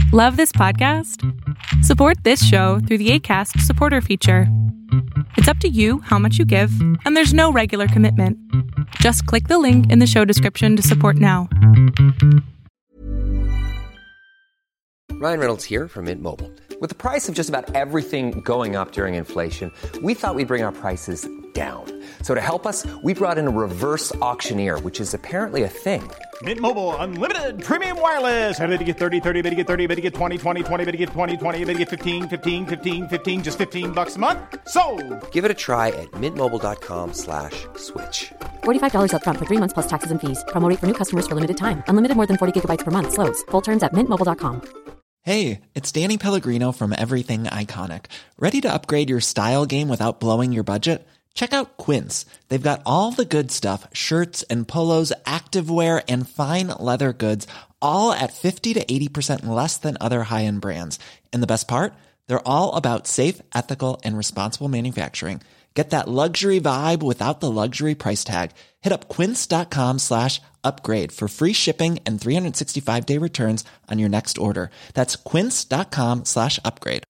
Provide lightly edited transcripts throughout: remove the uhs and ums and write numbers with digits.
Love this podcast? Support this show through the Acast supporter feature. It's up to you how much you give, and there's no regular commitment. Just click the link in the show description to support now. Ryan Reynolds here from Mint Mobile. With the price of just about everything going up during inflation, we thought we'd bring our prices down. So to help us, we brought in a reverse auctioneer, which is apparently a thing. Mint Mobile Unlimited Premium Wireless. How to get 30, 30, bit to get 30, bit to get 20, 20, 20, bit to get 20, 20, bit to get 15, 15, 15, 15, just $15 a month? Sold! Give it a try at mintmobile.com/switch. $45 up front for 3 months plus taxes and fees. Promo rate for new customers for limited time. Unlimited more than 40 gigabytes per month. Slows full terms at mintmobile.com. Hey, it's Danny Pellegrino from Everything Iconic. Ready to upgrade your style game without blowing your budget? Check out Quince. They've got all the good stuff, shirts and polos, activewear, and fine leather goods, all at 50 to 80% less than other high-end brands. And the best part? They're all about safe, ethical, and responsible manufacturing. Get that luxury vibe without the luxury price tag. Hit up quince.com/upgrade for free shipping and 365-day returns on your next order. That's quince.com/upgrade.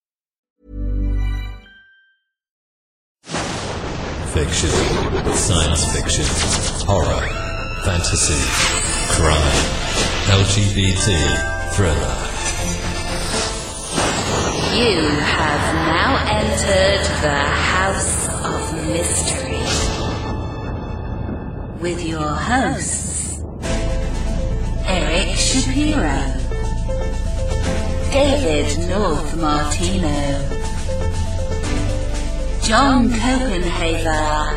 Fiction, science fiction, horror, fantasy, crime, LGBT, thriller. You have now entered the House of Mystery with your hosts, Eric Shapiro, David North Martino, John Copenhaver,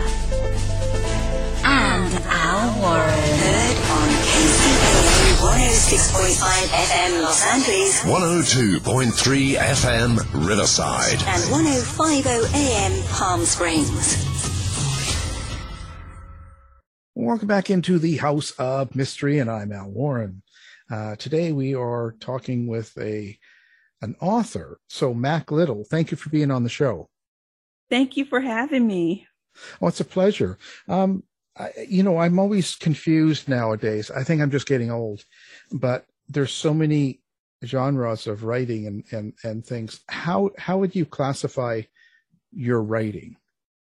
and Al Warren. Heard on KCAA 106.5 FM Los Angeles, 102.3 FM Riverside, and 105.0 AM Palm Springs. Welcome back into the House of Mystery, and I'm Al Warren. Today we are talking with an author. So Mac Little, thank you for being on the show. Thank you for having me. Oh, it's a pleasure. I'm always confused nowadays. I think I'm just getting old, but there's so many genres of writing and things. How would you classify your writing?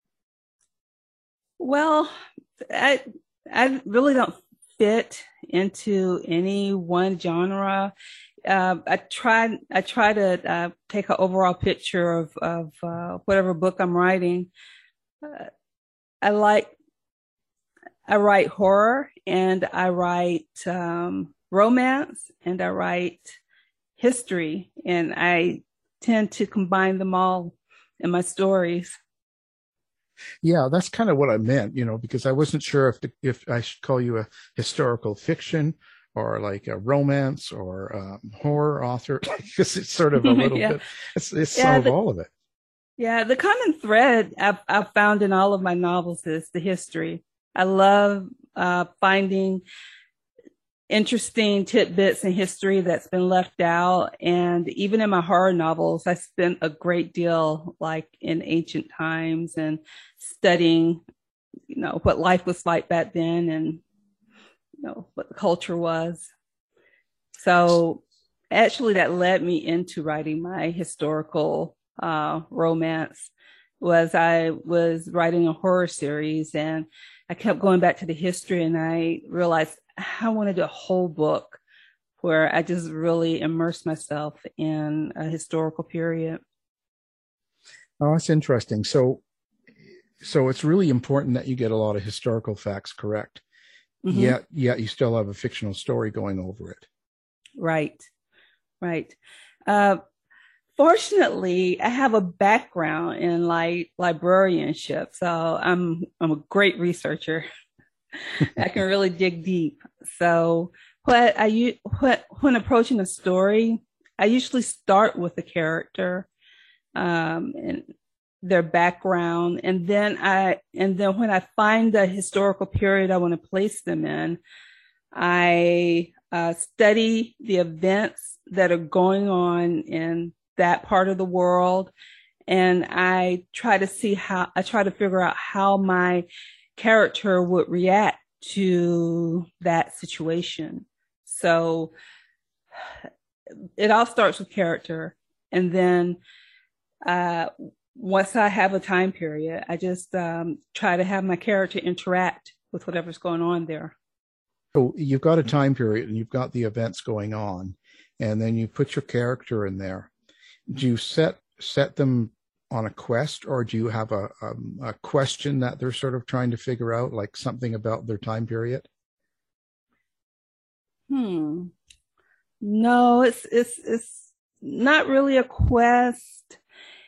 Well, I really don't fit into any one genre. I try to take an overall picture of whatever book I'm writing. I write horror, and I write romance, and I write history, and I tend to combine them all in my stories. Yeah, that's kind of what I meant, because I wasn't sure if I should call you a historical fiction or like a romance or horror author, because it's sort of a little bit, it's some of all of it. Yeah, the common thread I've found in all of my novels is the history. I love finding interesting tidbits in history that's been left out. And even in my horror novels, I spent a great deal like in ancient times and studying, what life was like back then and, what the culture was. So actually that led me into writing my historical romance. I was writing a horror series, and I kept going back to the history, and I realized I wanted a whole book where I just really immersed myself in a historical period. Oh, that's interesting. So it's really important that you get a lot of historical facts correct. Mm-hmm. Yet you still have a fictional story going over it. Right. Fortunately, I have a background in librarianship, so I'm a great researcher. I can really dig deep. So when approaching a story, I usually start with the character and their background, and then when I find the historical period I want to place them in, I study the events that are going on in that part of the world, and I try to figure out how my character would react to that situation. So it all starts with character. And then once I have a time period, I just try to have my character interact with whatever's going on there. So you've got a time period and you've got the events going on, and then you put your character in there. Do you set them on a quest, or do you have a question that they're sort of trying to figure out, like something about their time period? No, it's not really a quest.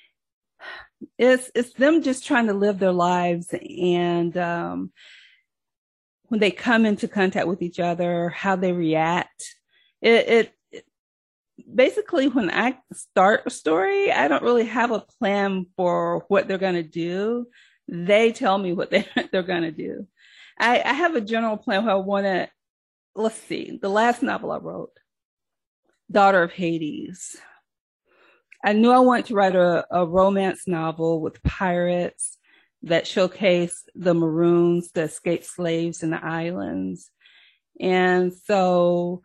It's them just trying to live their lives, and when they come into contact with each other, how they react. It basically, when I start a story, I don't really have a plan for what they're going to do. They tell me what they're going to do. I have a general plan where I want to. Let's see, the last novel I wrote, Daughter of Hades. I knew I wanted to write a romance novel with pirates that showcase the Maroons, the escaped slaves in the islands. And so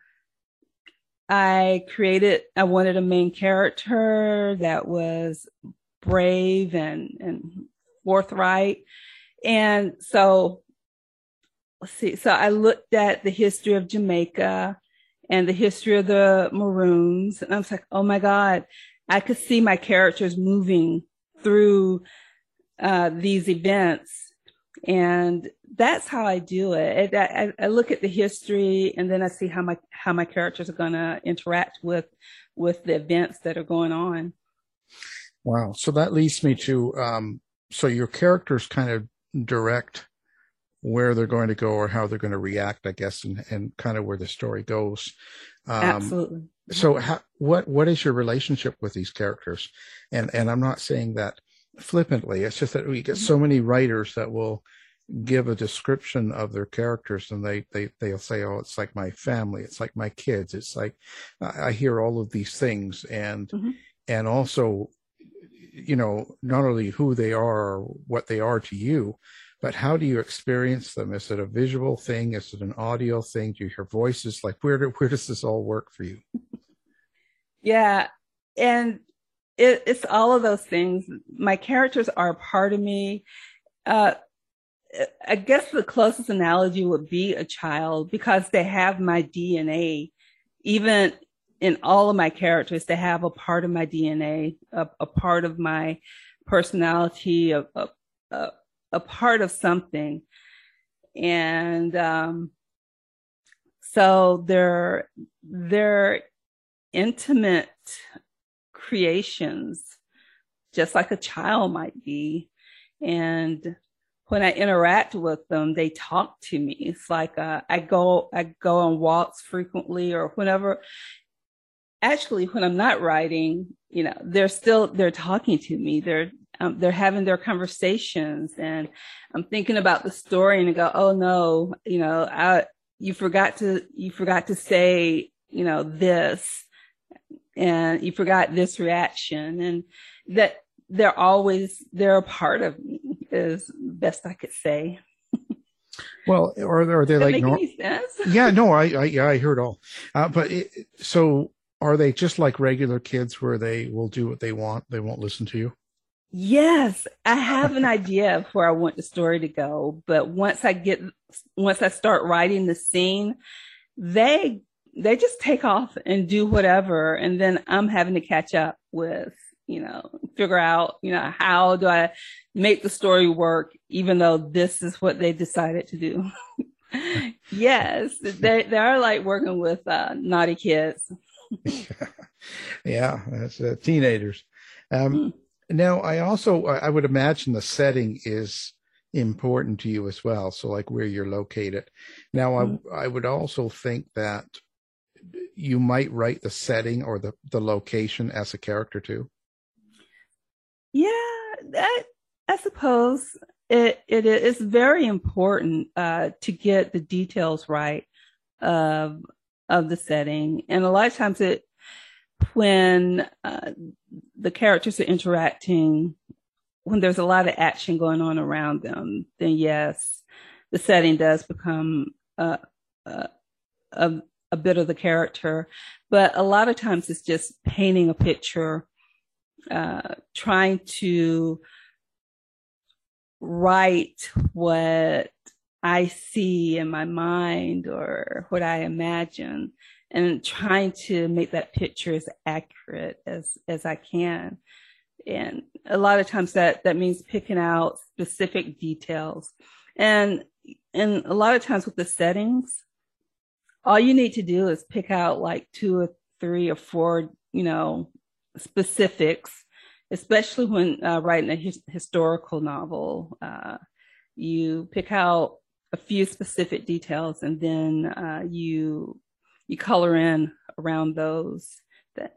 I wanted a main character that was brave and forthright. And so, let's see. So I looked at the history of Jamaica and the history of the Maroons. And I was like, oh my God, I could see my characters moving through these events. And that's how I do it. I look at the history, and then I see how my characters are going to interact with the events that are going on. Wow. So that leads me to, so your characters kind of direct where they're going to go or how they're going to react, I guess, and kind of where the story goes. Absolutely. So what is your relationship with these characters? And I'm not saying that flippantly. It's just that we get so many writers that will give a description of their characters, and they'll say, oh, it's like my family, it's like my kids, it's like, I hear all of these things, and and also, you know, not only who they are or what they are to you, but how do you experience them? Is it a visual thing? Is it an audio thing? Do you hear voices? Like, where does this all work for you? Yeah, and it's all of those things. My characters are a part of me. I guess the closest analogy would be a child, because they have my DNA. Even in all of my characters, they have a part of my DNA, a part of my personality, a part of something. And so they're intimate creations, just like a child might be. And when I interact with them, they talk to me. It's like I go on walks frequently, or whenever. Actually, when I'm not writing, you know, they're talking to me. They're having their conversations, and I'm thinking about the story, and I go, oh no, you know, you forgot to say, you know, this, and you forgot this reaction, and that they're a part of me, is best I could say. Well, are they like, make any sense? Yeah, no, I heard all. So are they just like regular kids where they will do what they want? They won't listen to you? Yes, I have an idea of where I want the story to go, but once I start writing the scene, they just take off and do whatever, and then I'm having to catch up with, you know, figure out, you know, how do I make the story work, even though this is what they decided to do. Yes, they are like working with naughty kids. Yeah, that's teenagers. Now, I would imagine the setting is important to you as well. So like where you're located. Now, I would also think that you might write the setting or the location as a character too. Yeah, I suppose it is very important to get the details right of the setting. And a lot of times when the characters are interacting, when there's a lot of action going on around them, then yes, the setting does become a a bit of the character, but a lot of times it's just painting a picture, trying to write what I see in my mind or what I imagine, and trying to make that picture as accurate as I can. And a lot of times that means picking out specific details. And a lot of times with the settings, all you need to do is pick out like 2 or 3 or 4, specifics, especially when writing a historical novel. You pick out a few specific details, and then you color in around those. That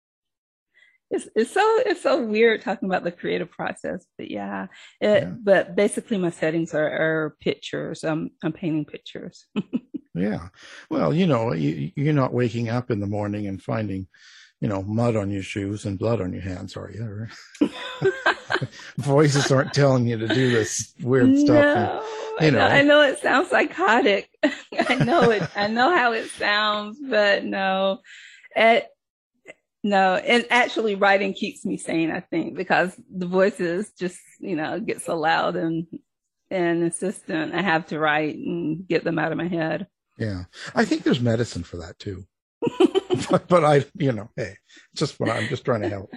it's so weird talking about the creative process, but yeah. But basically, my settings are pictures. I'm painting pictures. Yeah. Well, you're not waking up in the morning and finding, mud on your shoes and blood on your hands, are you? Voices aren't telling you to do this weird stuff. And, I know it sounds psychotic. I know how it sounds, but no. And actually writing keeps me sane, I think, because the voices just, get so loud and insistent. I have to write and get them out of my head. Yeah. I think there's medicine for that too. but I, hey, I'm just trying to help.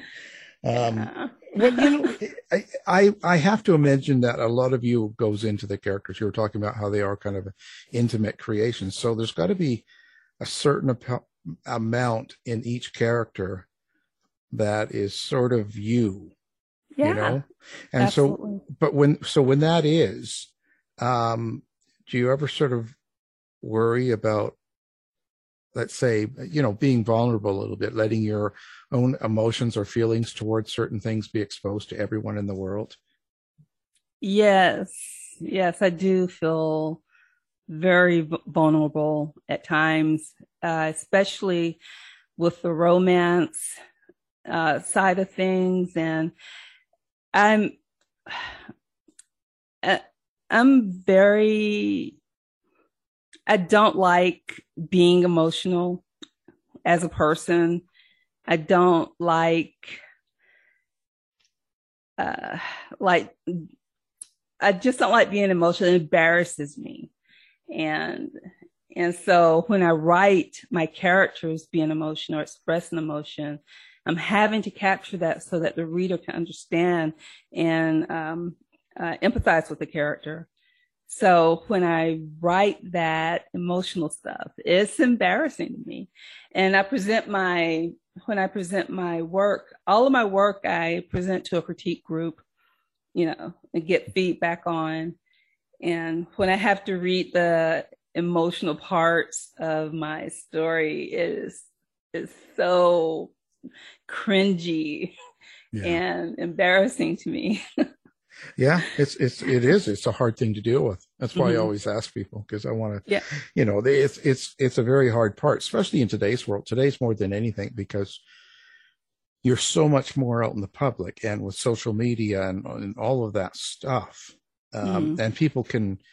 Well, I have to imagine that a lot of you goes into the characters. You were talking about how they are kind of intimate creations. So there's got to be a certain amount in each character that is sort of you, And absolutely. When that is, do you ever sort of worry about, let's say, being vulnerable a little bit, letting your own emotions or feelings towards certain things be exposed to everyone in the world? Yes, I do feel very vulnerable at times, especially with the romance side of things. And I don't like being emotional as a person. I don't like I just don't like being emotional. It embarrasses me. And so when I write my characters being emotional or expressing emotion, I'm having to capture that so that the reader can understand and empathize with the character. So when I write that emotional stuff, it's embarrassing to me. And when I present my work, all of my work I present to a critique group, and get feedback on. And when I have to read the emotional parts of my story, it's so cringy and embarrassing to me. Yeah, it is. It's a hard thing to deal with. That's why I always ask people, because I want to, it's a very hard part, especially in today's world. Today's more than anything, because you're so much more out in the public and with social media and all of that stuff. And people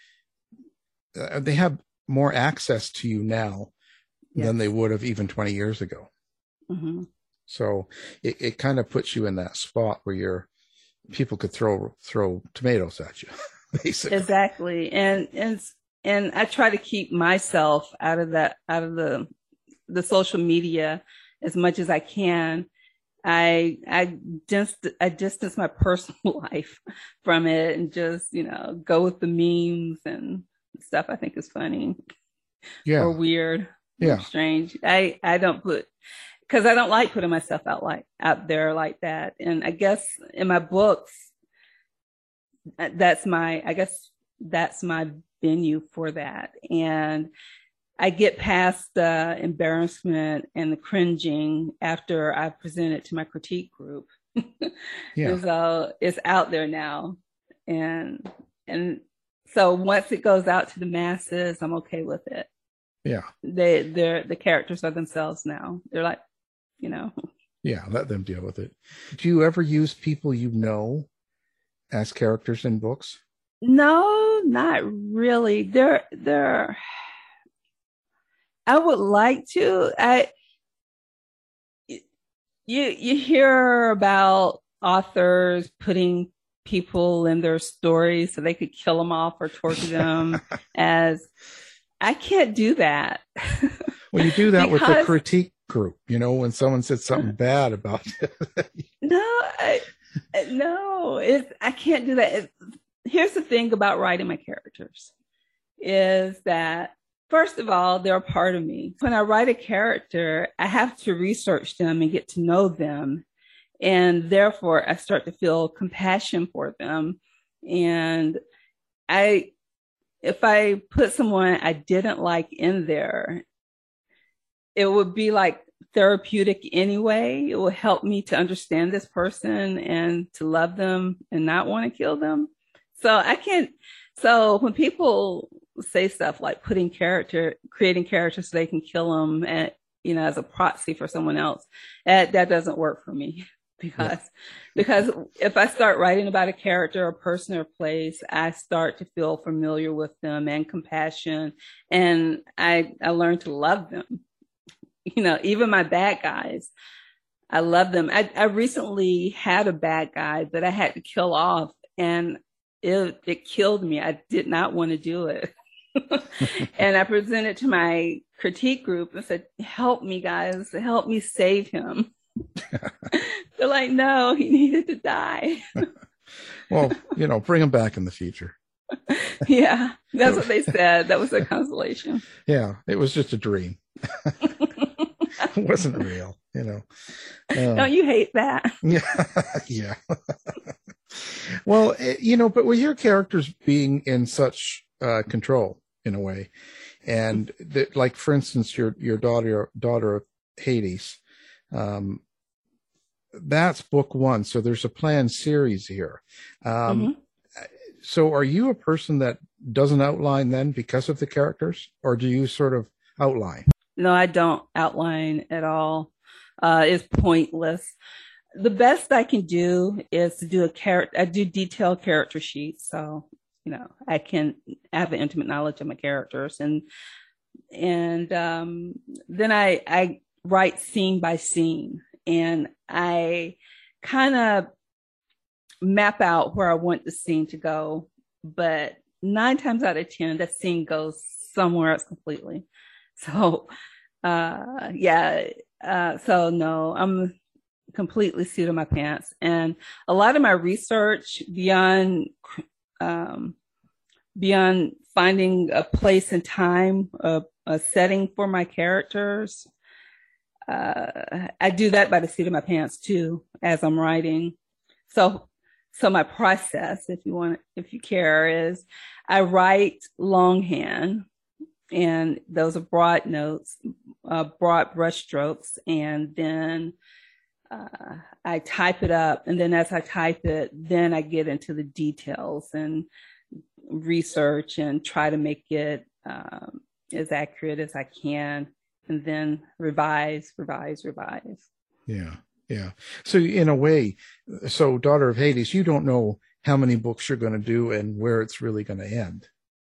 they have more access to you now than they would have even 20 years ago. Mm-hmm. So it kind of puts you in that spot where people could throw tomatoes at you, basically. Exactly. And I try to keep myself out of the social media as much as I can. I distance my personal life from it and just, go with the memes and stuff I think is funny or weird or strange. I don't because I don't like putting myself out there like that. And I guess in my books, that's my venue for that. And I get past the embarrassment and the cringing after I present it to my critique group. So it's out there now. And so once it goes out to the masses, I'm okay with it. Yeah. The characters are themselves now. They're like, Yeah, let them deal with it. Do you ever use people as characters in books? No, not really. I would like to. You hear about authors putting people in their stories so they could kill them off or torture them. As I can't do that. Well, you do that with the critique group, when someone said something bad about it. No, I can't do that. Here's the thing about writing my characters is that, first of all, they're a part of me. When I write a character, I have to research them and get to know them. And therefore, I start to feel compassion for them. And if I put someone I didn't like in there, it would be like therapeutic anyway. It will help me to understand this person and to love them and not want to kill them. So when people say stuff like creating characters so they can kill them and, as a proxy for someone else, that doesn't work for me. Because if I start writing about a character, a person, or place, I start to feel familiar with them and compassion, and I learn to love them. Even my bad guys, I love them. I recently had a bad guy that I had to kill off, and it killed me. I did not want to do it. And I presented to my critique group and said, "Help me, guys, help me save him." They're like, "No, he needed to die." Well, bring him back in the future. Yeah, that's what they said. That was their consolation. Yeah, it was just a dream. It wasn't real, Don't you hate that? Yeah. Well, but with your characters being in such control in a way, and like, for instance, your daughter of Hades, that's book one. So there's a planned series here. So are you a person that doesn't outline then because of the characters, or do you sort of outline? No, I don't outline at all. It's pointless. The best I can do is to do I do detailed character sheets. So, I can have an intimate knowledge of my characters, and then I write scene by scene, and I kind of map out where I want the scene to go. But 9 times out of 10, that scene goes somewhere else completely. So, so no, I'm completely seat of my pants. And a lot of my research beyond finding a place and time, a setting for my characters, I do that by the seat of my pants too, as I'm writing. So my process, if you care, is I write longhand, and those are broad notes, broad brush strokes, and then I type it up. And then as I type it, then I get into the details and research and try to make it as accurate as I can, and then revise. Yeah. So in a way, Daughter of Hades, you don't know how many books you're going to do and where it's really going to end.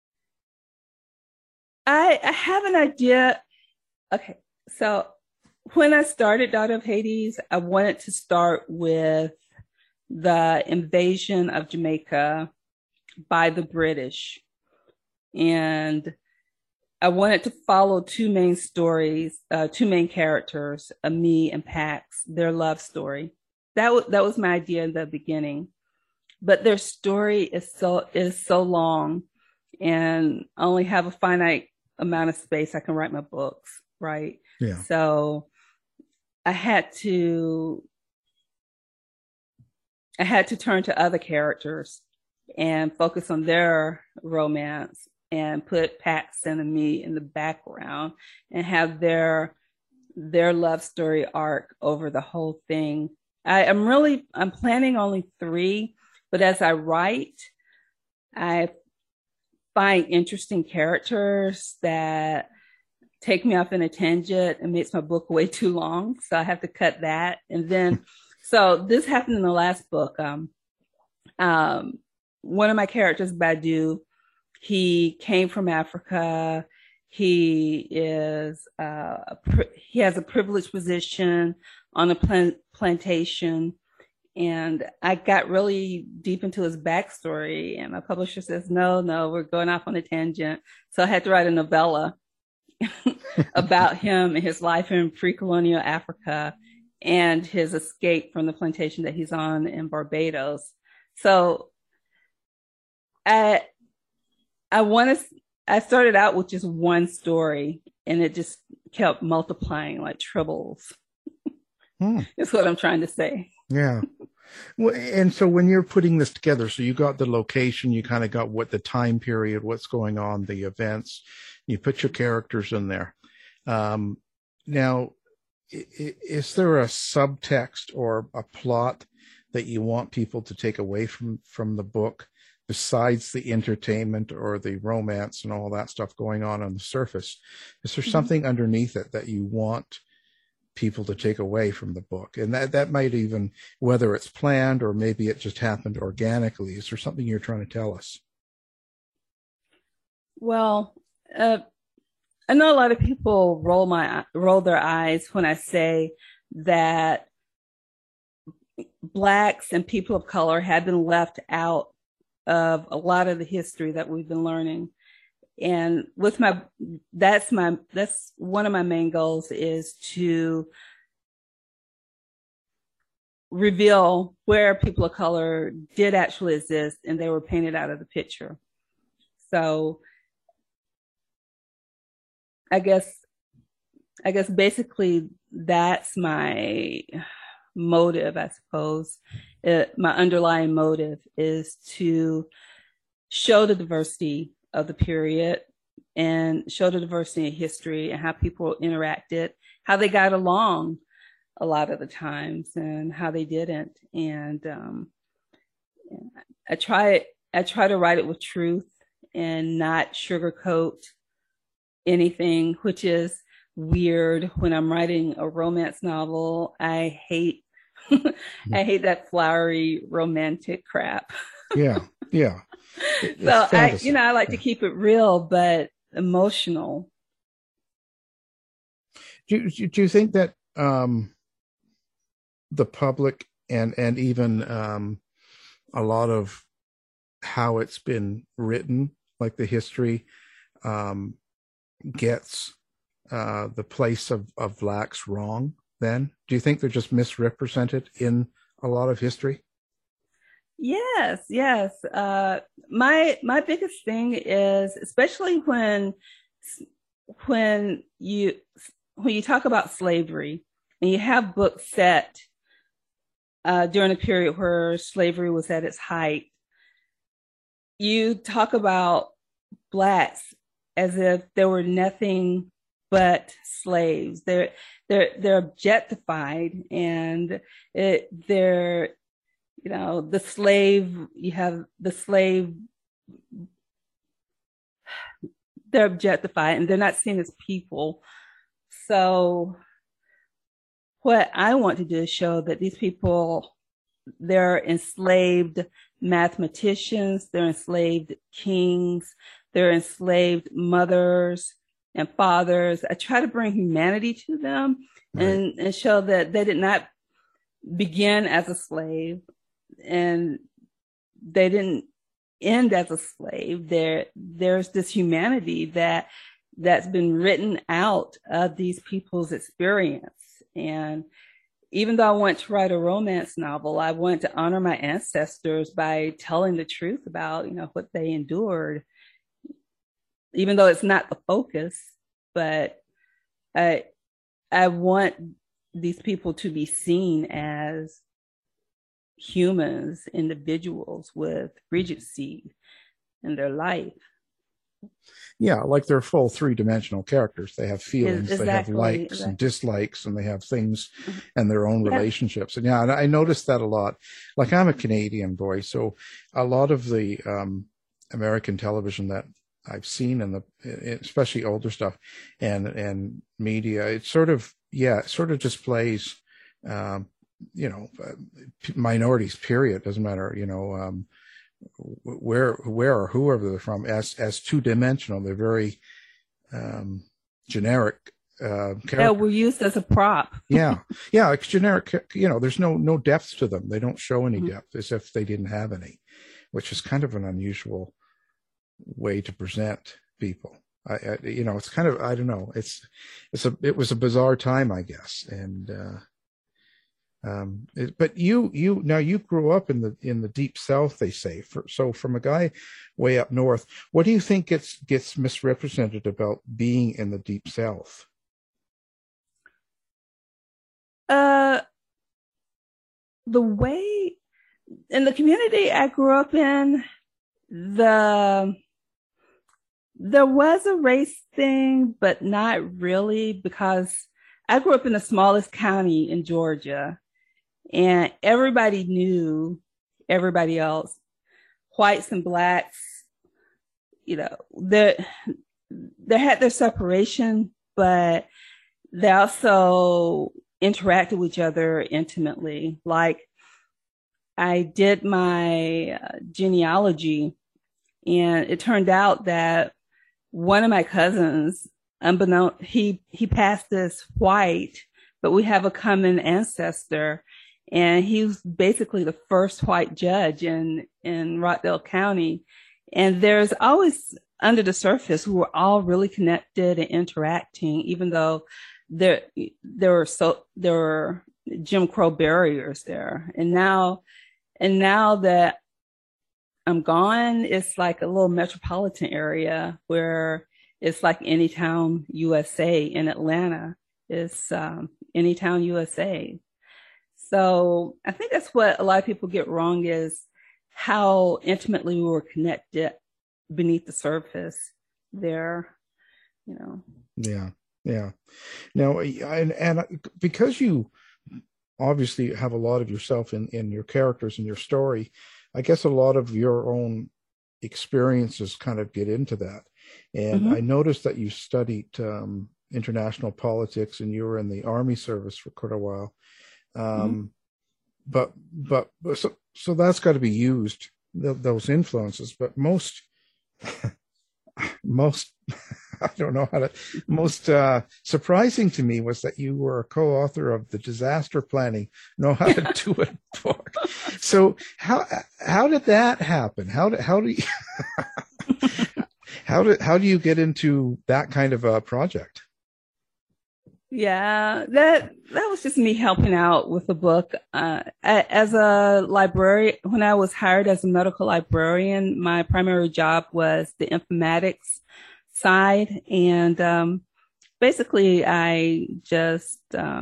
I have an idea. Okay, so when I started Daughter of Hades, I wanted to start with the invasion of Jamaica by the British. And I wanted to follow two main characters, Ami and Pax, their love story. That was my idea in the beginning. But their story is so long, and I only have a finite amount of space I can write my books, right? Yeah. So I had to turn to other characters and focus on their romance, and put Pax and Ami in the background and have their love story arc over the whole thing. I'm planning only 3, but as I write, I find interesting characters that take me off in a tangent and makes my book way too long. So I have to cut that. And then, so this happened in the last book. One of my characters, Badu, he came from Africa. He he has a privileged position on a plantation. And I got really deep into his backstory, and my publisher says, no, we're going off on a tangent. So I had to write a novella about him and his life in pre-colonial Africa and his escape from the plantation that he's on in Barbados. So I started out with just one story, and it just kept multiplying like triples. That's what I'm trying to say. Yeah. Well, and so when you're putting this together, so you got the location, you kind of got what the time period, what's going on, the events, you put your characters in there. Now, is there a subtext or a plot that you want people to take away from the book besides the entertainment or the romance and all that stuff going on the surface? Is there something underneath it that you want people to take away from the book? And that might even, whether it's planned or maybe it just happened organically, is there something you're trying to tell us? Well, I know a lot of people roll their eyes when I say that Blacks and people of color have been left out of a lot of the history that we've been learning. And that's one of my main goals, is to reveal where people of color did actually exist and they were painted out of the picture. So I guess basically that's my motive, I suppose. My underlying motive is to show the diversity of the period and show the diversity in history and how people interacted, how they got along a lot of the times and how they didn't. And I try to write it with truth and not sugarcoat anything, which is weird when I'm writing a romance novel. I hate that flowery romantic crap. Yeah. So I like to keep it real but emotional. Do you think that the public and even a lot of how it's been written, like the history, gets the place of Blacks wrong then? Do you think they're just misrepresented in a lot of history? Yes. My biggest thing is, especially when you talk about slavery and you have books set during a period where slavery was at its height, you talk about Blacks as if there were nothing but slaves. They're objectified, and they're, the slave, you have the slave, they're objectified and they're not seen as people. So what I want to do is show that these people, they're enslaved mathematicians, they're enslaved kings, they're enslaved mothers and fathers. I try to bring humanity to them, right, and show that they did not begin as a slave and they didn't end as a slave. There's this humanity that's been written out of these people's experience. And even though I want to write a romance novel, I want to honor my ancestors by telling the truth about, what they endured, even though it's not the focus. But I want these people to be seen as humans, individuals with Regency in their life. Yeah, like they're full three-dimensional characters. They have feelings, exactly, they have likes and dislikes, and they have things and their own relationships. And and I noticed that a lot. Like, I'm a Canadian boy, so a lot of the American television that I've seen, especially older stuff and media, it sort of displays, minorities, period. Doesn't matter, where or whoever they're from, as two-dimensional. They're very generic character. Yeah, we're used as a prop. Yeah, it's generic. There's no depth to them. They don't show any depth, as if they didn't have any, which is kind of an unusual way to present people. It's kind of, I don't know. It was a bizarre time, I guess, and but you grew up in the deep South, they say. So from a guy way up north, what do you think gets misrepresented about being in the deep South? The way in the community I grew up in, there was a race thing, but not really, because I grew up in the smallest county in Georgia, and everybody knew everybody else, whites and blacks. They had their separation, but they also interacted with each other intimately. Like, I did my genealogy, and it turned out that one of my cousins, unbeknownst, he passed as white, but we have a common ancestor, and he was basically the first white judge in Rockdale County. And there's always, under the surface, we were all really connected and interacting, even though there were Jim Crow barriers there. And now that I'm gone, it's like a little metropolitan area where it's like Anytown, USA. In Atlanta, it's Anytown, USA. So I think that's what a lot of people get wrong, is how intimately we were connected beneath the surface there, Yeah. Now, and because you obviously have a lot of yourself in your characters and your story, I guess a lot of your own experiences kind of get into that. And I noticed that you studied international politics, and you were in the Army service for quite a while. But so that's got to be used, those influences. But most I don't know how to. Most surprising to me was that you were a co-author of the Disaster Planning Know How to Do It book. So how did that happen? How do you how do you get into that kind of a project? Yeah, that was just me helping out with the book. As a librarian, when I was hired as a medical librarian, my primary job was the informatics side. And basically, I just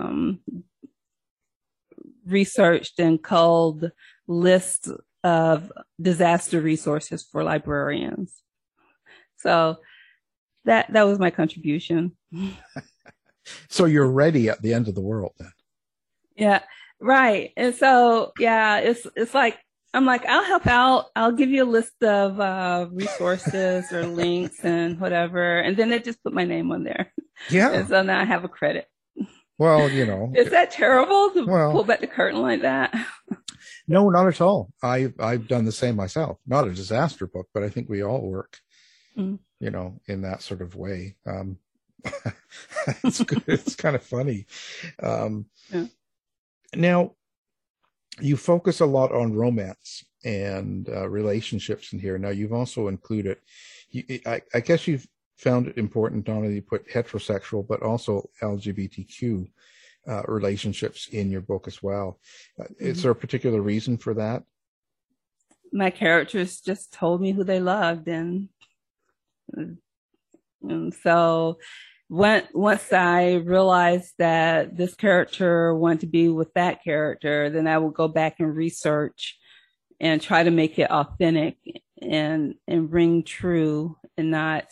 researched and culled lists of disaster resources for librarians. So that was my contribution. So you're ready at the end of the world then. Yeah, right. And so, yeah, it's like, I'm like, I'll help out. I'll give you a list of resources or links and whatever. And then they just put my name on there. Yeah. And so now I have a credit. Well, Is that terrible to pull back the curtain like that? No, not at all. I've done the same myself. Not a disaster book, but I think we all work, in that sort of way. It's good. It's kind of funny. Now, you focus a lot on romance and relationships in here. Now, you've also included, I guess you've found it important not only to put heterosexual, but also LGBTQ relationships in your book as well. Is there a particular reason for that? My characters just told me who they loved. And so once I realized that this character wanted to be with that character, then I would go back and research and try to make it authentic and ring true, and not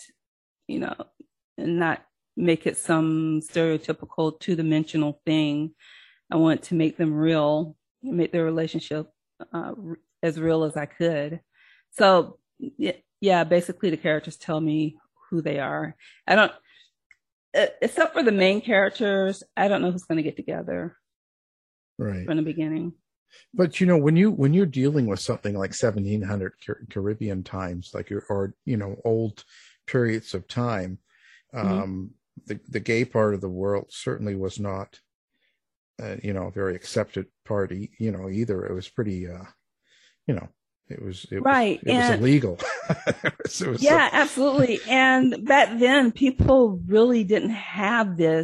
make it some stereotypical two-dimensional thing. I want to make them real, make their relationship as real as I could. So yeah, basically the characters tell me who they are. I don't, except for the main characters, I don't know who's going to get together right from the beginning. But when you're dealing with something like 1700 Caribbean times, like or old periods of time, The gay part of the world certainly was not, a very accepted party, either. It was pretty, it was illegal. Absolutely. And back then, people really didn't have this.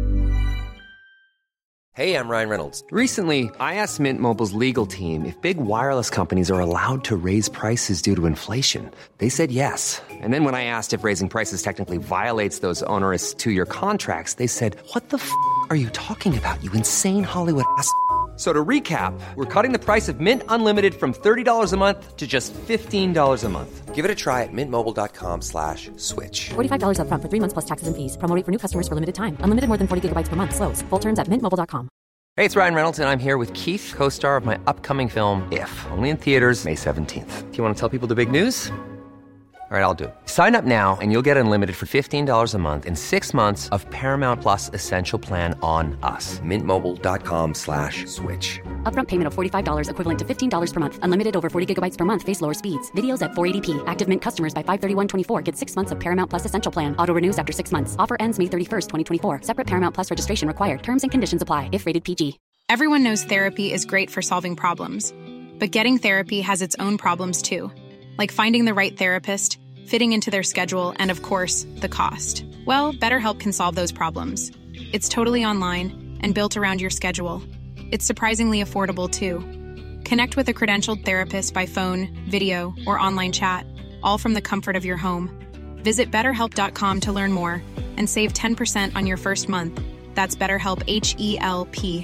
Hey, I'm Ryan Reynolds. Recently, I asked Mint Mobile's legal team if big wireless companies are allowed to raise prices due to inflation. They said yes. And then when I asked if raising prices technically violates those onerous 2-year contracts, they said, "What the f*** are you talking about, you insane Hollywood ass?" So to recap, we're cutting the price of Mint Unlimited from $30 a month to just $15 a month. Give it a try at mintmobile.com/switch. $45 up front for 3 months plus taxes and fees. Promo rate for new customers for limited time. Unlimited more than 40 gigabytes per month. Slows full terms at mintmobile.com. Hey, it's Ryan Reynolds, and I'm here with Keith, co-star of my upcoming film, If, only in theaters May 17th. Do you want to tell people the big news? All right, I'll do it. Sign up now and you'll get unlimited for $15 a month and 6 months of Paramount Plus Essential Plan on us. mintmobile.com/switch. Upfront payment of $45 equivalent to $15 per month. Unlimited over 40 gigabytes per month. Face lower speeds. Videos at 480p. Active Mint customers by 531.24 get 6 months of Paramount Plus Essential Plan. Auto renews after 6 months. Offer ends May 31st, 2024. Separate Paramount Plus registration required. Terms and conditions apply if rated PG. Everyone knows therapy is great for solving problems. But getting therapy has its own problems too. Like finding the right therapist, fitting into their schedule, and of course, the cost. Well, BetterHelp can solve those problems. It's totally online and built around your schedule. It's surprisingly affordable too. Connect with a credentialed therapist by phone, video, or online chat, all from the comfort of your home. Visit BetterHelp.com to learn more and save 10% on your first month. That's BetterHelp, H-E-L-P.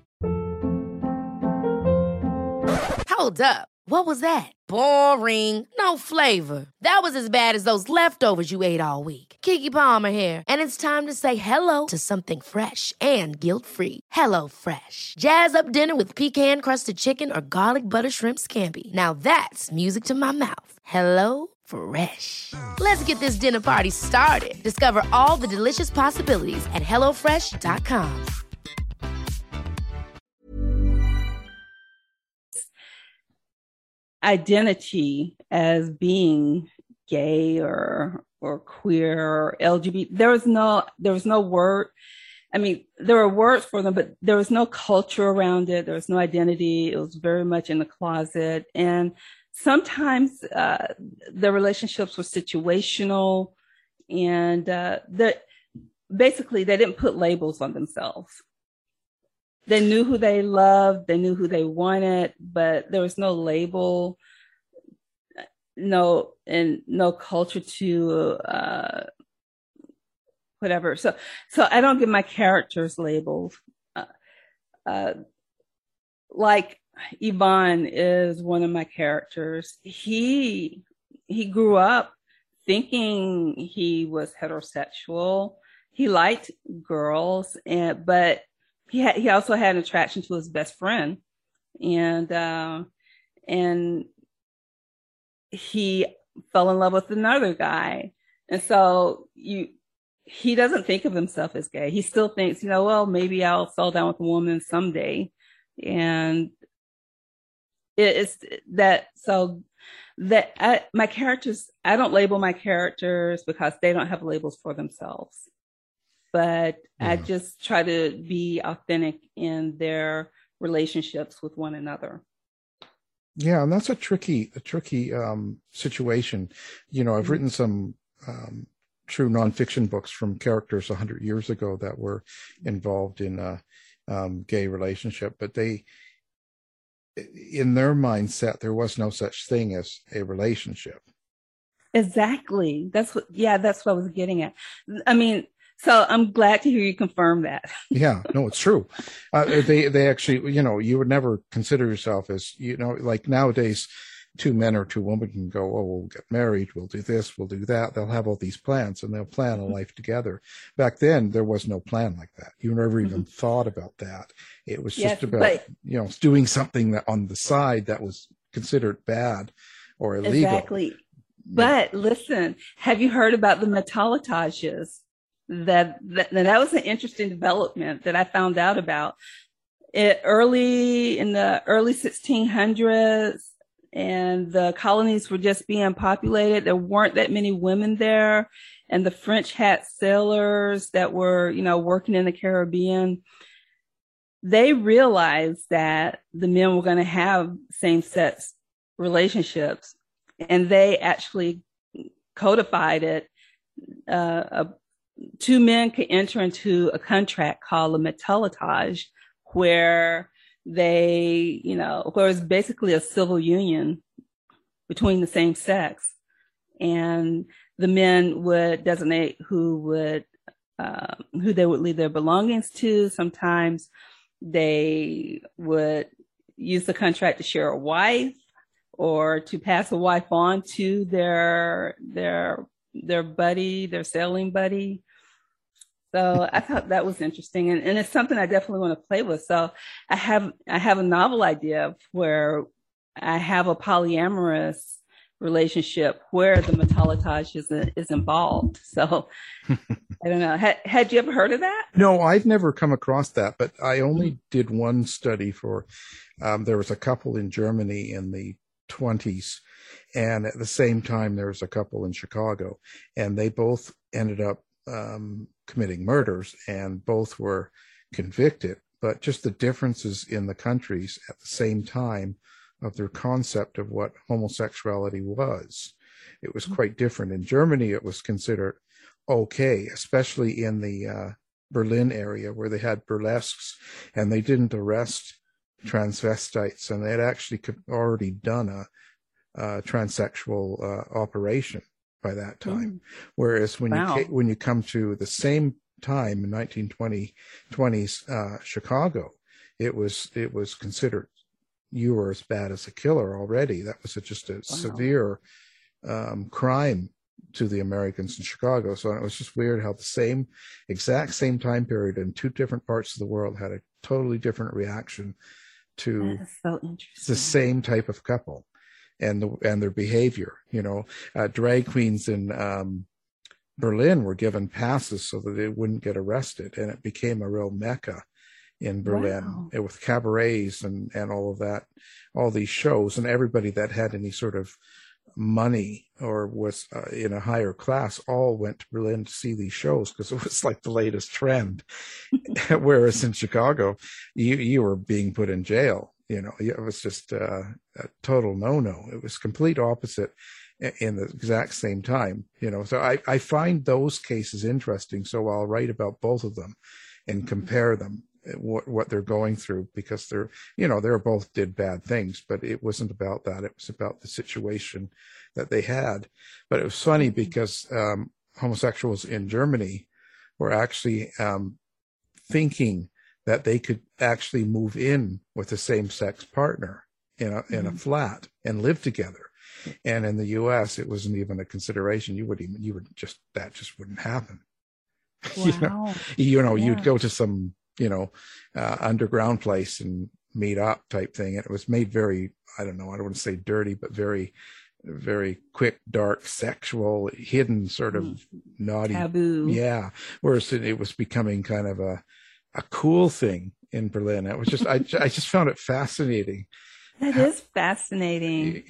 Hold up. What was that? Boring. No flavor. That was as bad as those leftovers you ate all week. Keke Palmer here, and it's time to say hello to something fresh and guilt-free. Hello Fresh. Jazz up dinner with pecan-crusted chicken or garlic butter shrimp scampi. Now that's music to my mouth. Hello Fresh. Let's get this dinner party started. Discover all the delicious possibilities at HelloFresh.com. Identity as being gay or queer or LGBT. There was no word. I mean, there were words for them, but there was no culture around it. There was no identity. It was very much in the closet. And sometimes the relationships were situational, and basically they didn't put labels on themselves. They knew who they loved, they knew who they wanted, but there was no label, no culture to whatever. So I don't give my characters labels. Like Yvonne is one of my characters. He grew up thinking he was heterosexual. He liked girls, but he also had an attraction to his best friend, and he fell in love with another guy. And so he doesn't think of himself as gay. He still thinks, well, maybe I'll settle down with a woman someday. And it's that, so that my characters, I don't label my characters because they don't have labels for themselves. But I just try to be authentic in their relationships with one another. Yeah, and that's a tricky situation. I've written some true nonfiction books from characters 100 years ago that were involved in a gay relationship, but in their mindset, there was no such thing as a relationship. Exactly. That's what I was getting at. I mean, so I'm glad to hear you confirm that. Yeah, no, it's true. They actually, you would never consider yourself as, like nowadays, 2 men or 2 women can go, oh, we'll get married, we'll do this, we'll do that. They'll have all these plans and they'll plan a life together. Back then, there was no plan like that. You never even thought about that. It was just about, doing something that on the side that was considered bad or illegal. Exactly. But listen, have you heard about the Metallotages? That was an interesting development that I found out about. In the early 1600s, and the colonies were just being populated. There weren't that many women there, and the French had sailors that were, working in the Caribbean. They realized that the men were going to have same-sex relationships, and they actually codified it. Two men could enter into a contract called a métallage, where they, where it's basically a civil union between the same sex, and the men would designate who they would leave their belongings to. Sometimes they would use the contract to share a wife or to pass a wife on to their buddy, their sailing buddy. So I thought that was interesting, and it's something I definitely want to play with. So I have a novel idea where I have a polyamorous relationship where the métallage is involved. So I don't know. Had you ever heard of that? No, I've never come across that, but I only did one study for, there was a couple in Germany in the 1920s, and at the same time there was a couple in Chicago, and they both ended up committing murders, and both were convicted, but just the differences in the countries at the same time of their concept of what homosexuality was. It was quite different. In Germany, it was considered okay, especially in the Berlin area where they had burlesques, and they didn't arrest transvestites, and they had actually already done a transsexual operation by that time. Whereas when you come to the same time in 1920s Chicago, it was considered you were as bad as a killer already. That was just a severe crime to the Americans in Chicago. So it was just weird how the exact same time period in two different parts of the world had a totally different reaction to the same type of couple and their behavior. Drag queens in Berlin were given passes so that they wouldn't get arrested, and it became a real mecca in Berlin with cabarets and all of that, all these shows, and everybody that had any sort of money or was in a higher class all went to Berlin to see these shows because it was like the latest trend. Whereas in Chicago, you were being put in jail. It was just a total no-no. It was complete opposite in the exact same time. So I find those cases interesting. So I'll write about both of them and compare them, what they're going through, because they're both did bad things, but it wasn't about that. It was about the situation that they had. But it was funny because homosexuals in Germany were actually thinking that they could actually move in with a same-sex partner in a flat and live together. And in the U.S., it wasn't even a consideration. That just wouldn't happen. Wow. You'd go to some underground place and meet up type thing. And it was made very, I don't want to say dirty, but very, very quick, dark, sexual, hidden, sort of naughty. Taboo. Yeah. Whereas it was becoming kind of a cool thing in Berlin. It was just, I just found it fascinating. That is fascinating.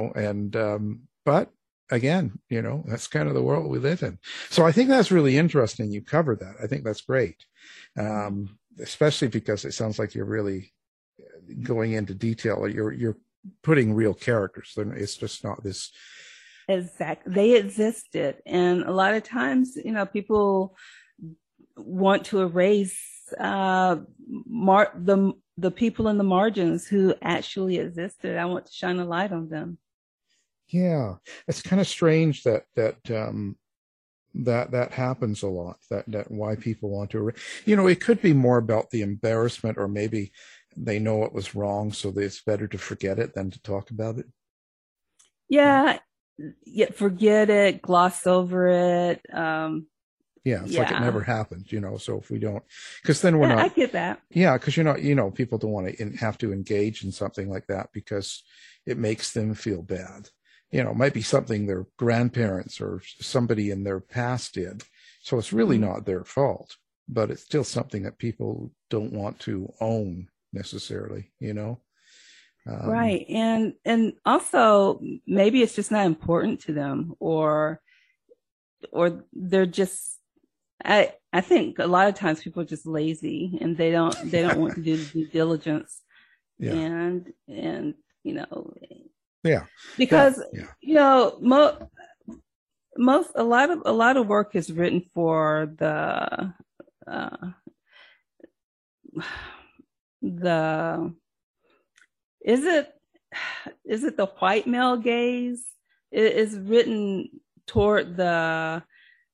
But again, that's kind of the world we live in. So I think that's really interesting. You covered that. I think that's great. Especially because it sounds like you're really going into detail. You're putting real characters. It's just not this. Exactly. They existed. And a lot of times, people want to erase the people in the margins who actually existed. I want to shine a light on them. Yeah, it's kind of strange that happens a lot. That why people want to, it could be more about the embarrassment, or maybe they know it was wrong, so it's better to forget it than to talk about it. Yeah, forget it, gloss over it. It's like it never happened, so if we don't, because then we're not. I get that. Yeah, because people don't want to have to engage in something like that because it makes them feel bad. It might be something their grandparents or somebody in their past did. So it's really not their fault, but it's still something that people don't want to own necessarily, Right. And also maybe it's just not important to them, or they're just, I think a lot of times people are just lazy and they don't want to do the due diligence. Yeah. And Yeah. because, a lot of work is written for the is it the white male gaze? It is written toward them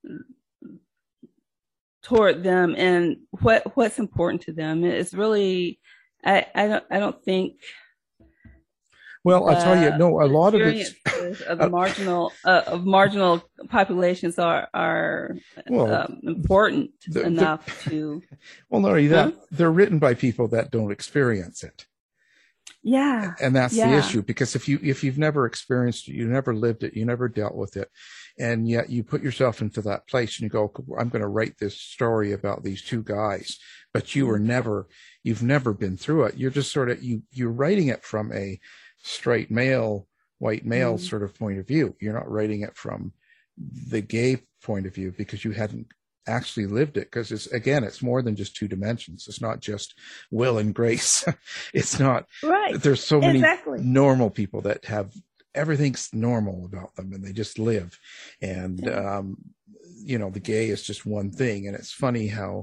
and what's important to them. It's really, I don't think. Well, I'll tell you, no, a lot of it's of the marginal populations are important enough to. Well, not only that, they're written by people that don't experience it. Yeah. And that's the issue, because if you've never experienced it, you never lived it, you never dealt with it, and yet you put yourself into that place and you go, I'm going to write this story about these two guys, but you've never been through it. You're just sort of, you're writing it from a straight male, white male sort of point of view. You're not writing it from the gay point of view because you hadn't actually lived it, because it's more than just two dimensions. It's not just Will and Grace. It's not right. There's so many normal people that have everything's normal about them and they just live, and the gay is just one thing. And it's funny how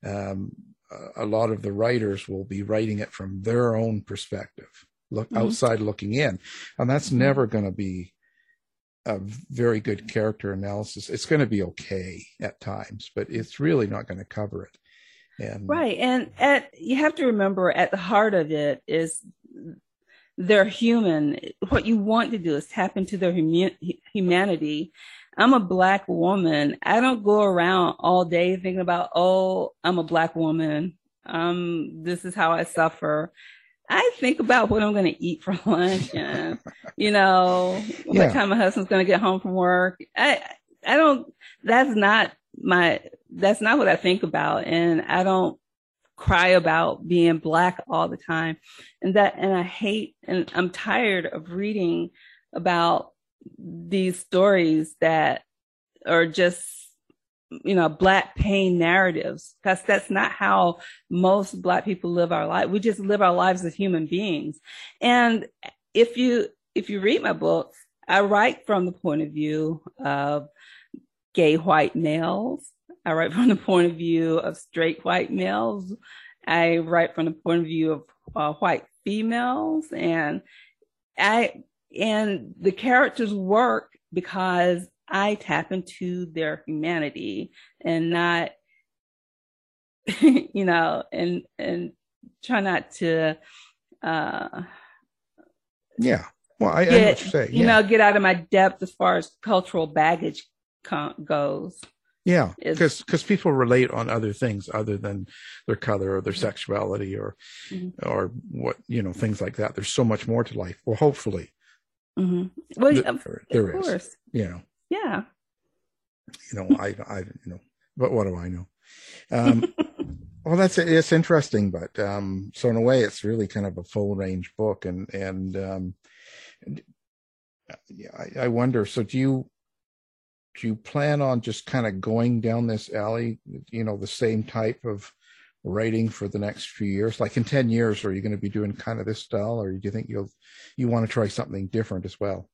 a lot of the writers will be writing it from their own perspective, outside looking in, and that's never going to be a very good character analysis. It's going to be okay at times, but it's really not going to cover it. And right. And you have to remember, at the heart of it is they're human. What you want to do is tap into their humanity. I'm a Black woman. I don't go around all day thinking about, I'm a Black woman. This is how I suffer. I think about what I'm going to eat for lunch and, what time my husband's going to get home from work. That's not what I think about. And I don't cry about being Black all the time. And I hate, and I'm tired of reading about these stories that are just, Black pain narratives, because that's not how most Black people live our life. We just live our lives as human beings. And if you read my books, I write from the point of view of gay white males. I write from the point of view of straight white males. I write from the point of view of white females, and the characters work because I tap into their humanity and not, and try not to, yeah. Well, I know what you're saying. Get out of my depth as far as cultural baggage goes. Yeah, because people relate on other things other than their color or their sexuality or what, things like that. There's so much more to life. Well, hopefully. Mm-hmm. Well, there of course. is. Yeah. But what do I know? Well, it's interesting, but so in a way, it's really kind of a full range book, and I wonder. So do you plan on just kind of going down this alley, the same type of writing for the next few years? Like in 10 years, are you going to be doing kind of this style, or do you think you want to try something different as well?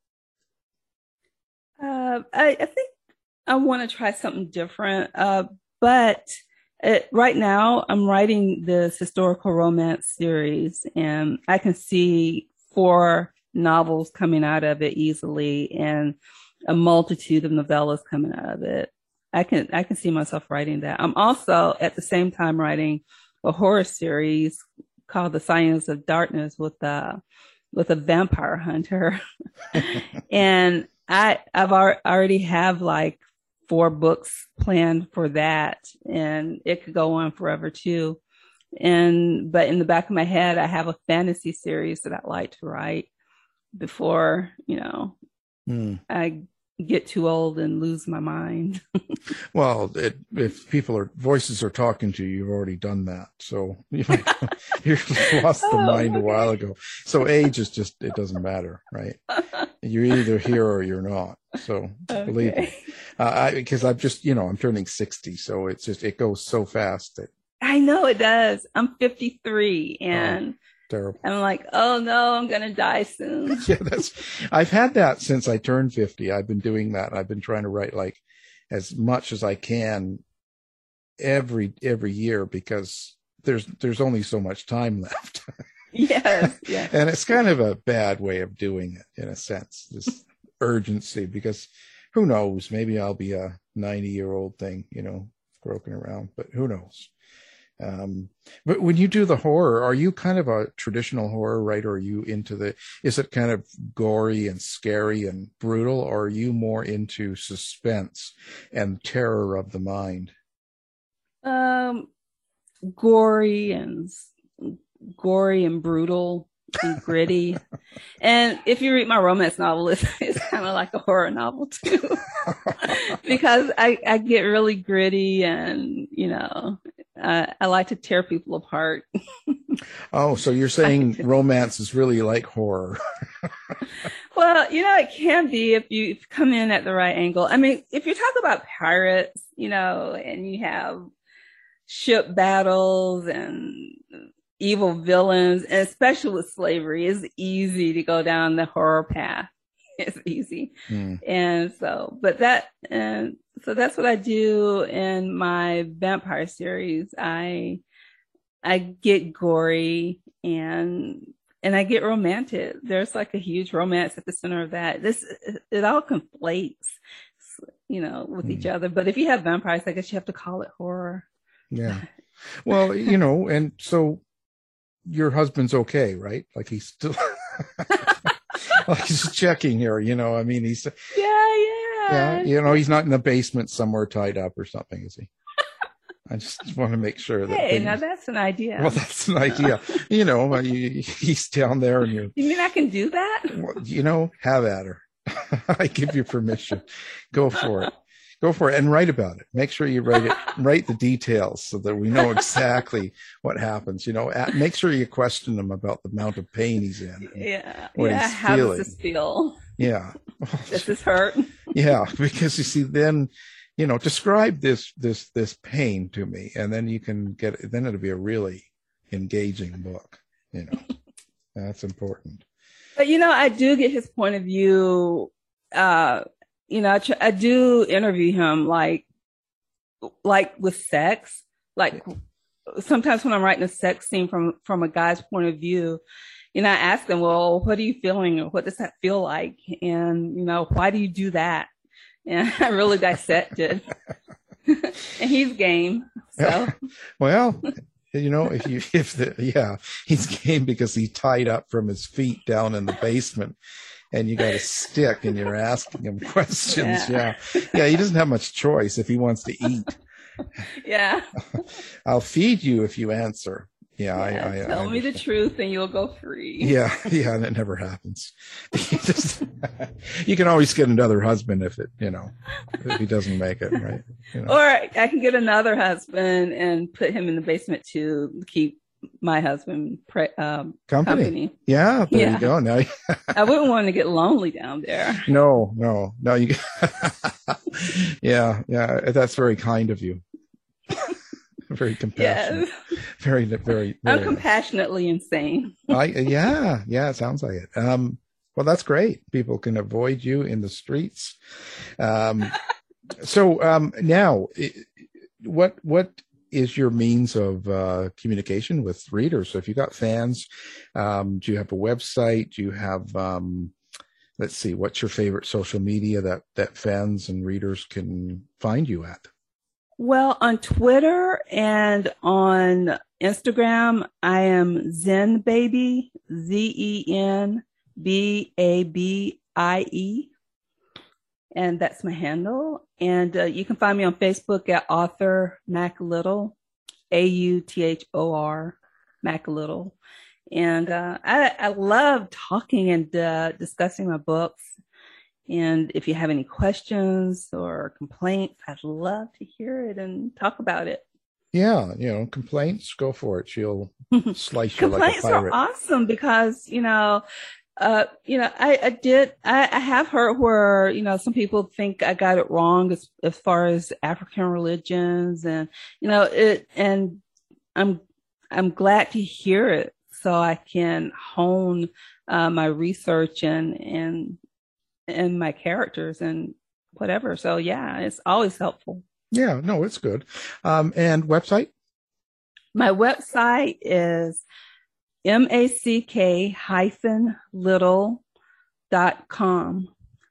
I think I want to try something different, but right now I'm writing this historical romance series, and I can see 4 novels coming out of it easily, and a multitude of novellas coming out of it. I can see myself writing that. I'm also at the same time writing a horror series called The Science of Darkness with a vampire hunter, and I've already have like 4 books planned for that, and it could go on forever too. But in the back of my head, I have a fantasy series that I'd like to write before, I get too old and lose my mind. Well, if voices are talking to you, you've already done that. So you've lost the mind a while ago. So age is just, it doesn't matter, right? You're either here or you're not. So believe me, because I've just, I'm turning 60. So it's just, it goes so fast that. I know it does. I'm 53 and terrible. I'm like, oh no, I'm going to die soon. Yeah, I've had that since I turned 50. I've been doing that. I've been trying to write like as much as I can every year because there's only so much time left. Yes. Yeah. And it's kind of a bad way of doing it in a sense, this urgency, because who knows, maybe I'll be a 90-year-old thing, groping around, but who knows? But when you do the horror, are you kind of a traditional horror writer? Are you is it kind of gory and scary and brutal, or are you more into suspense and terror of the mind? Gory and brutal and gritty. And if you read my romance novel, it's kind of like a horror novel too, because I get really gritty and, I like to tear people apart. Oh, so you're saying romance is really like horror? Well, it can be if you come in at the right angle. I mean, if you talk about pirates, and you have ship battles and evil villains, and especially with slavery, it's easy to go down the horror path. It's easy. And so that's what I do in my vampire series. I get gory and I get romantic. There's like a huge romance at the center of that. It all conflates, with each other. But if you have vampires, I guess you have to call it horror. Yeah. Well, and so your husband's okay, right? Like he's still well, he's checking here, I mean, he's he's not in the basement somewhere tied up or something, is he? I just want to make sure that. Hey, now that's an idea. Well, that's an idea. He's down there, and you mean I can do that? Well, have at her. I give you permission. Go for it. And write about it. Make sure you write the details so that we know exactly what happens. Make sure you question him about the amount of pain he's in. What he's how feeling. Does this feel? Yeah. Does this hurt? Yeah, because you see, then, describe this pain to me, and then you can then it'll be a really engaging book. That's important. But I do get his point of view. I do interview him like with sex, like sometimes when I'm writing a sex scene from a guy's point of view, I ask him, well, what are you feeling? Or what does that feel like? And, why do you do that? And I really dissect it. And he's game. So, well, he's game because he tied up from his feet down in the basement. And you got a stick and you're asking him questions. Yeah. He doesn't have much choice if he wants to eat. Yeah. I'll feed you if you answer. Yeah. Tell me the truth and you'll go free. Yeah. And it never happens. You can always get another husband if he doesn't make it, right? Or I can get another husband and put him in the basement to keep my husband company. Yeah, there you go. Now I wouldn't want to get lonely down there. No, you yeah, that's very kind of you. Very compassionate. Yes. Very, very, very. I'm compassionately insane. It sounds like it. Well, that's great. People can avoid you in the streets. So now, what is your means of communication with readers? So if you got fans, do you have a website? Do you have, let's see, what's your favorite social media that fans and readers can find you at? Well, on Twitter and on Instagram, I am Zen Baby, ZenBabie. And that's my handle. And you can find me on Facebook at Author Mac Little, AUTHOR Mac Little. And I love talking and discussing my books. And if you have any questions or complaints, I'd love to hear it and talk about it. Yeah, complaints, go for it. She'll slice you like a Complaints pirate. are awesome because, I have heard where, some people think I got it wrong as far as African religions and, and I'm glad to hear it so I can hone my research and my characters and whatever. So yeah, it's always helpful. Yeah, no, it's good. And website? My website is mack-little.com,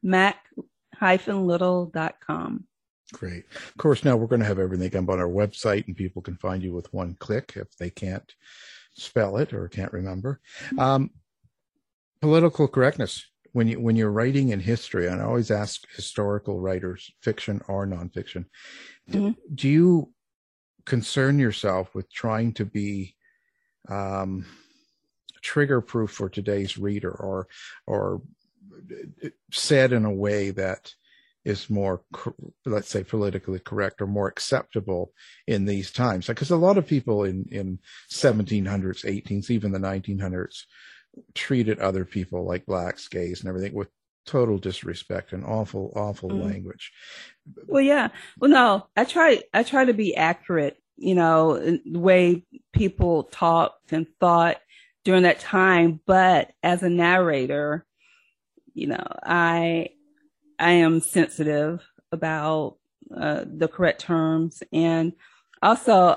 mack-little.com. Great. Of course, now we're going to have everything up on our website and people can find you with one click if they can't spell it or can't remember. Political correctness. When you're writing in history, and I always ask historical writers, fiction or nonfiction, do you concern yourself with trying to be trigger proof for today's reader, or said in a way that is more, let's say, politically correct or more acceptable in these times? Because a lot of people in 1700s, 1800s, even the 1900s, treated other people like blacks, gays, and everything with total disrespect and awful language. Well, yeah. Well, no, I try to be accurate, in the way people talked and thought during that time. But as a narrator, I am sensitive about the correct terms, and also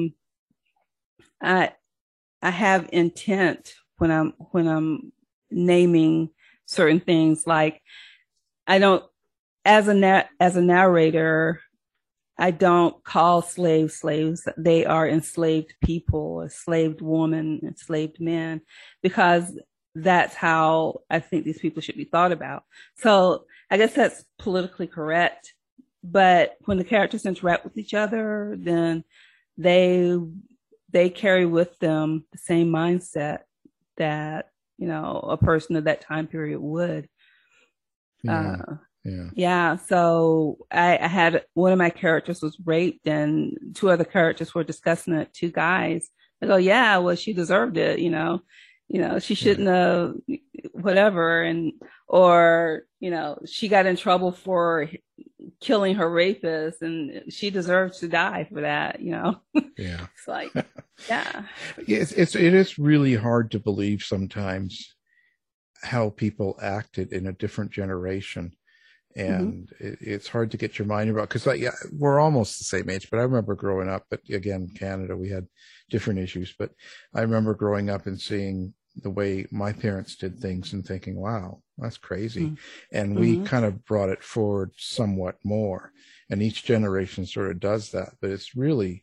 I have intent when I'm naming certain things. Like I don't, as a narrator, I don't call slaves. They are enslaved people, enslaved women, enslaved men, because that's how I think these people should be thought about. So I guess that's politically correct. But when the characters interact with each other, then they carry with them the same mindset that, a person of that time period would. Yeah. So I had, one of my characters was raped and two other characters were discussing it, two guys. I go, yeah, well, she deserved it, she shouldn't have, whatever. Or she got in trouble for killing her rapist and she deserves to die for that, Yeah. It's like, yeah. It is really hard to believe sometimes how people acted in a different generation. And it's hard to get your mind about, because we're almost the same age, but I remember growing up, but again, Canada, we had different issues, but I remember growing up and seeing the way my parents did things and thinking, wow, that's crazy. And we kind of brought it forward somewhat more, and each generation sort of does that. But it's really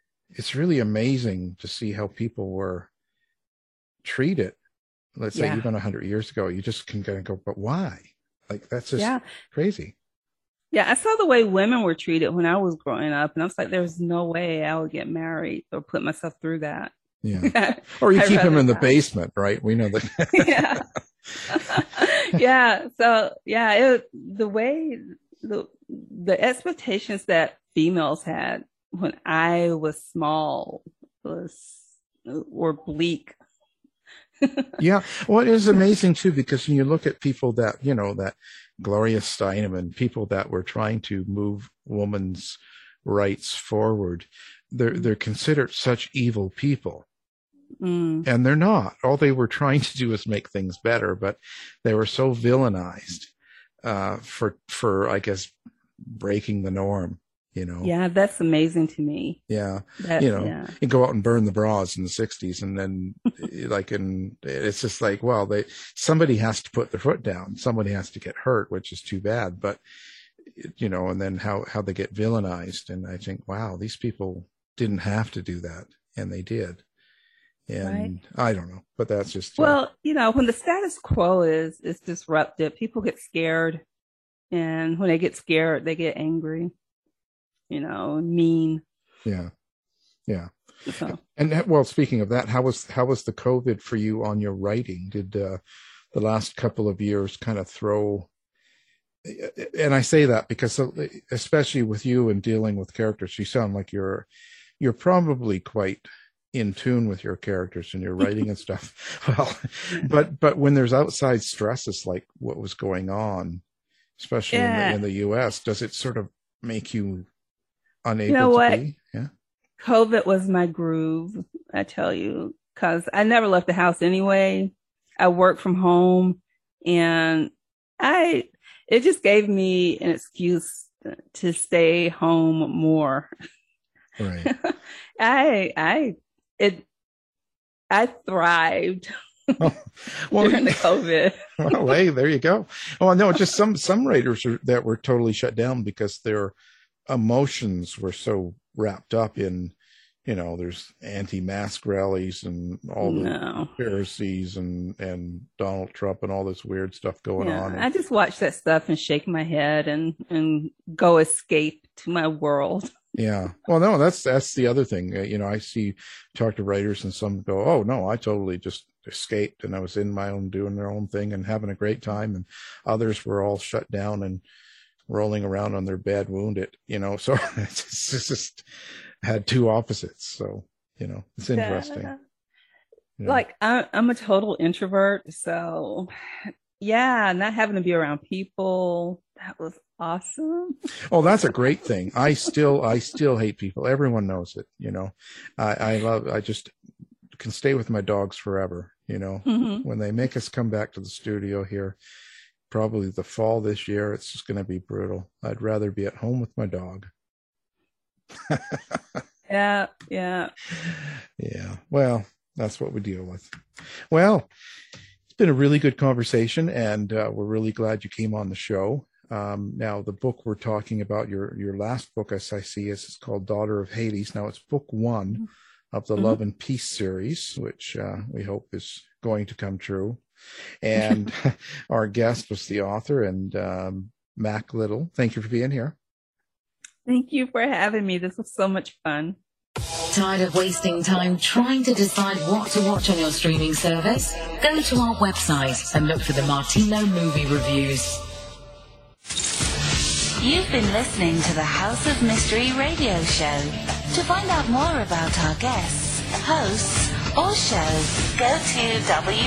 amazing to see how people were treated. Let's say even 100 years ago, you just can kind of go, but why? Like, that's just crazy. Yeah, I saw the way women were treated when I was growing up, and I was like, there's no way I would get married or put myself through that. Yeah. Or you keep them in the basement, right? We know that. Yeah. Yeah. So, yeah, the way, the expectations that females had when I was small were bleak. Yeah. Well, it is amazing too, because when you look at people that, that Gloria Steinem and people that were trying to move women's rights forward, they're considered such evil people. And they're not. All they were trying to do is make things better, but they were so villainized for I guess breaking the norm. Yeah, that's amazing to me. Yeah. You go out and burn the bras in the 60s, and then it's just like, well, somebody has to put their foot down. Somebody has to get hurt, which is too bad. But, and then how they get villainized. And I think, wow, these people didn't have to do that. And they did. And I don't know, but that's just. Well, when the status quo is disrupted, people get scared. And when they get scared, they get angry. Mean. Yeah. So. And well, speaking of that, how was the COVID for you on your writing? Did the last couple of years kind of throw and I say that because, especially with you and dealing with characters, you sound like you're probably quite in tune with your characters and your writing and stuff. Well, but when there's outside stresses like what was going on, especially in the U.S., does it sort of make you unable to be? Yeah. COVID was my groove, I tell you, because I never left the house anyway. I worked from home, and it just gave me an excuse to stay home more. Right. I thrived during the COVID. Well, hey, there you go. Oh no, just some writers that were totally shut down because their emotions were so wrapped up in, there's anti-mask rallies and all the Pharisees and Donald Trump and all this weird stuff going on. I just watch that stuff and shake my head and go escape to my world. Yeah. Well, no, that's the other thing. I talk to writers and some go, oh no, I totally just escaped and I was in my own, doing their own thing and having a great time. And others were all shut down and rolling around on their bed wounded, so it's just had two opposites. So, it's interesting. Like I'm a total introvert. So not having to be around people, that was awesome. Oh, that's a great thing. I still hate people. Everyone knows it. I just can stay with my dogs forever. When they make us come back to the studio here, probably the fall this year, it's just going to be brutal. I'd rather be at home with my dog. Yeah. Well, that's what we deal with. Well, it's been a really good conversation, and we're really glad you came on the show. Now, the book we're talking about, your last book, as I see, is called Daughter of Hades. Now, it's book one of the Love and Peace series, which we hope is going to come true. And our guest was the author, and Mac Little. Thank you for being here. Thank you for having me. This was so much fun. Tired of wasting time trying to decide what to watch on your streaming service? Go to our website and look for the Martino movie reviews. You've been listening to the House of Mystery radio show. To find out more about our guests, hosts, or shows, go to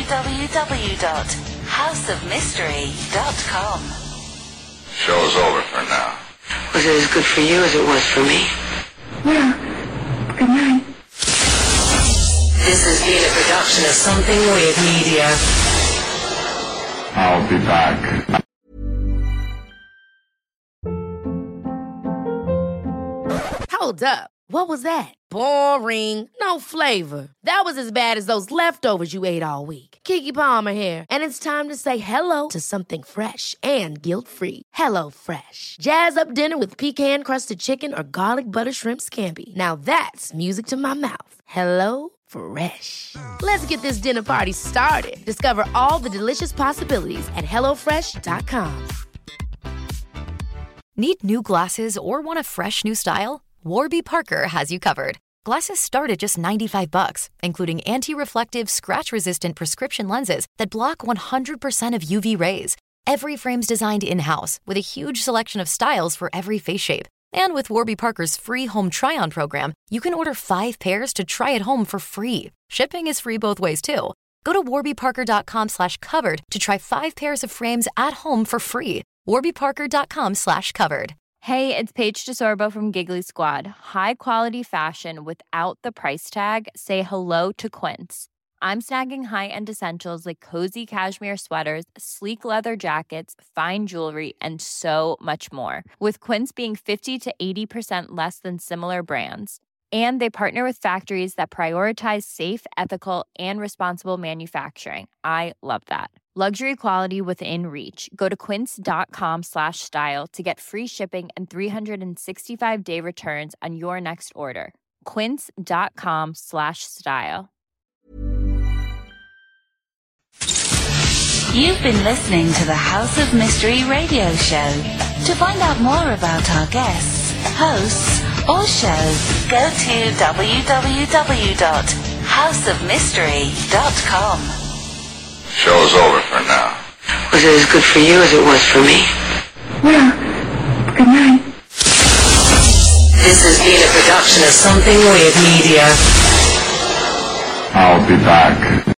www.houseofmystery.com. Show's over for now. Was it as good for you as it was for me? Yeah. Good night. This has been a production of Something Weird Media. I'll be back. Hold up. What was that? Boring. No flavor. That was as bad as those leftovers you ate all week. Keke Palmer here. And it's time to say hello to something fresh and guilt-free. Hello Fresh. Jazz up dinner with pecan-crusted chicken or garlic butter shrimp scampi. Now that's music to my mouth. Hello Fresh. Let's get this dinner party started. Discover all the delicious possibilities at HelloFresh.com. Need new glasses or want a fresh new style? Warby Parker has you covered. Glasses start at just $95, including anti-reflective, scratch-resistant prescription lenses that block 100% of UV rays. Every frame's designed in-house with a huge selection of styles for every face shape. And with Warby Parker's free home try-on program, you can order 5 pairs to try at home for free. Shipping is free both ways, too. Go to warbyparker.com/covered to try 5 pairs of frames at home for free. warbyparker.com/covered. Hey, it's Paige DeSorbo from Giggly Squad. High quality fashion without the price tag. Say hello to Quince. I'm snagging high-end essentials like cozy cashmere sweaters, sleek leather jackets, fine jewelry, and so much more. With Quince being 50 to 80% less than similar brands. And they partner with factories that prioritize safe, ethical, and responsible manufacturing. I love that. Luxury quality within reach. Go to quince.com/style to get free shipping and 365-day returns on your next order. Quince.com/style. You've been listening to the House of Mystery radio show. To find out more about our guests, hosts, or shows, go to www.houseofmystery.com. Show's over for now. Was it as good for you as it was for me? Well, good night. This has been a production of Something Weird Media. I'll be back.